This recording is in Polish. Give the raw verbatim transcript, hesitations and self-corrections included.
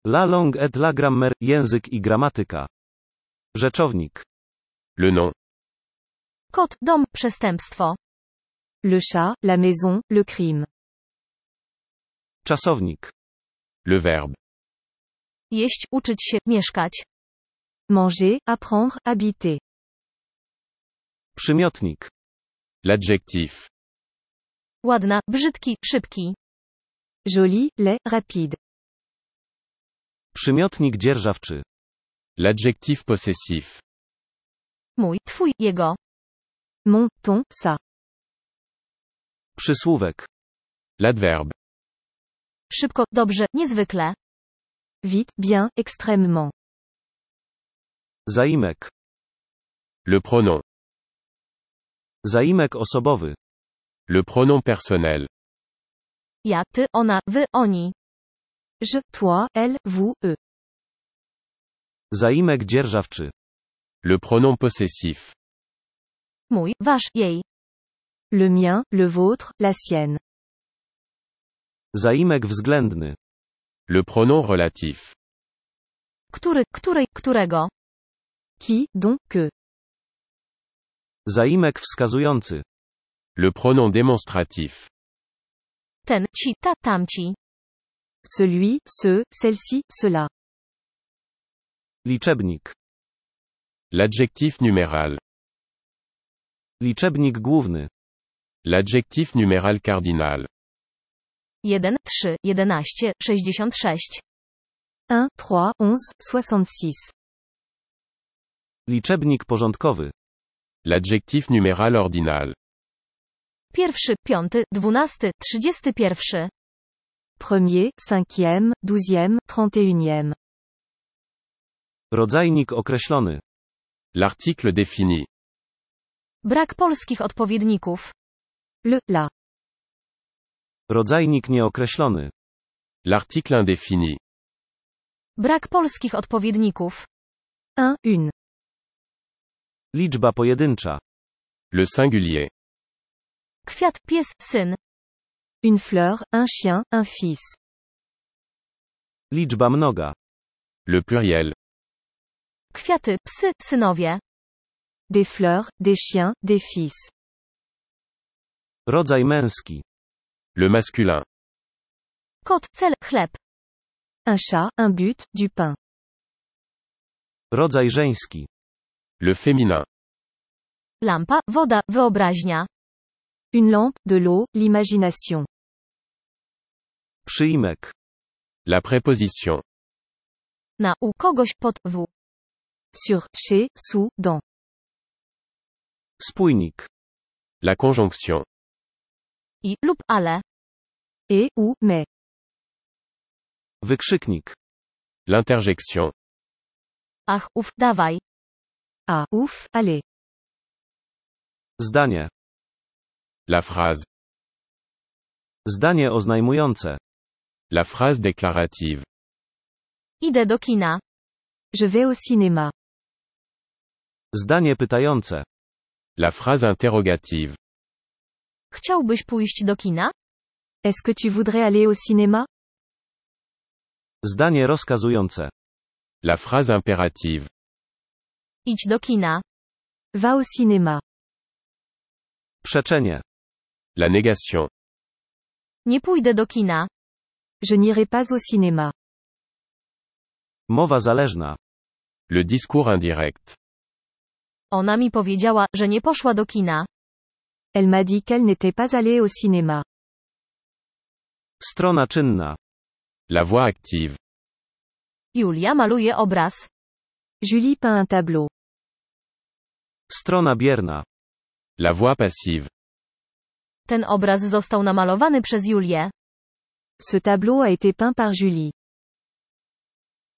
La langue et la grammaire, język i gramatyka. Rzeczownik. Le nom. Kot, dom, przestępstwo. Le chat, la maison, le crime. Czasownik. Le verbe. Jeść, uczyć się, mieszkać. Manger, apprendre, habiter. Przymiotnik. L'adjectif. Ładna, brzydki, szybki. Joli, laid, rapide. Przymiotnik dzierżawczy. L'adjectif possessif. Mój, twój, jego. Mon, ton, sa. Przysłówek. L'adverbe. Szybko, dobrze, niezwykle. Vite, bien, extrêmement. Zaimek. Le pronom. Zaimek osobowy. Le pronom personnel. Ja, ty, ona, wy, oni. Je, toi, elle, vous, eux. Zaimek dzierżawczy. Le pronom possessif. Mój, wasz, jej. Le mien, le vôtre, la sienne. Zaimek względny. Le pronom relatif. Który, której, którego. Qui, dont, que. Zaimek wskazujący. Le pronom démonstratif. Ten, ci, ta, tamci. Celui, ce, celle-ci, cela. Liczebnik. L'adjectif numéral. Liczebnik główny. L'adjectif numéral cardinal. jeden, trzy, jedenaście, sześćdziesiąt sześć. un, trois, onze, soixante-six. Liczebnik porządkowy. L'adjectif numéral ordinal. Pierwszy, piąty, dwunasty, trzydziesty pierwszy. Premier, cinquième, douzième, trente et unième. Rodzajnik określony. L'article défini. Brak polskich odpowiedników. Le, la. Rodzajnik nieokreślony. L'article indéfini. Brak polskich odpowiedników. un, une. Liczba pojedyncza. Le singulier. Kwiat, pies, syn. Une fleur, un chien, un fils. Liczba mnoga. Le pluriel. Kwiaty, psy, synowie. Des fleurs, des chiens, des fils. Rodzaj męski. Le masculin. Kot, cel, chleb. Un chat, un but, du pain. Rodzaj żeński. Le féminin. Lampa, woda, wyobraźnia. Une lampe, de l'eau, l'imagination. Przyimek. La préposition. Na, u, kogoś, pod, w. Sur, chez, sous, dans. Spójnik. La conjonction. I, lub, ale. Et, ou, mais. Wykrzyknik. L'interjection. Ach, uf, dawaj. Ah, ouf, allez. Zdanie. La phrase. Zdanie oznajmujące. La phrase déclarative. Idę do kina. Je vais au cinéma. Zdanie pytające. La phrase interrogative. Chciałbyś pójść do kina? Est-ce que tu voudrais aller au cinéma? Zdanie rozkazujące. La phrase impérative. Idź do kina. Va au cinéma. Przeczenie. La négation. Nie pójdę do kina. Je n'irai pas au cinéma. Mowa zależna. Le discours indirect. Ona mi powiedziała, że nie poszła do kina. Elle m'a dit qu'elle n'était pas allée au cinéma. Strona czynna. La voix active. Julia maluje obraz. Julie peint un tableau. Strona bierna. La voix passive. Ten obraz został namalowany przez Julię. Ce tableau a été peint par Julie.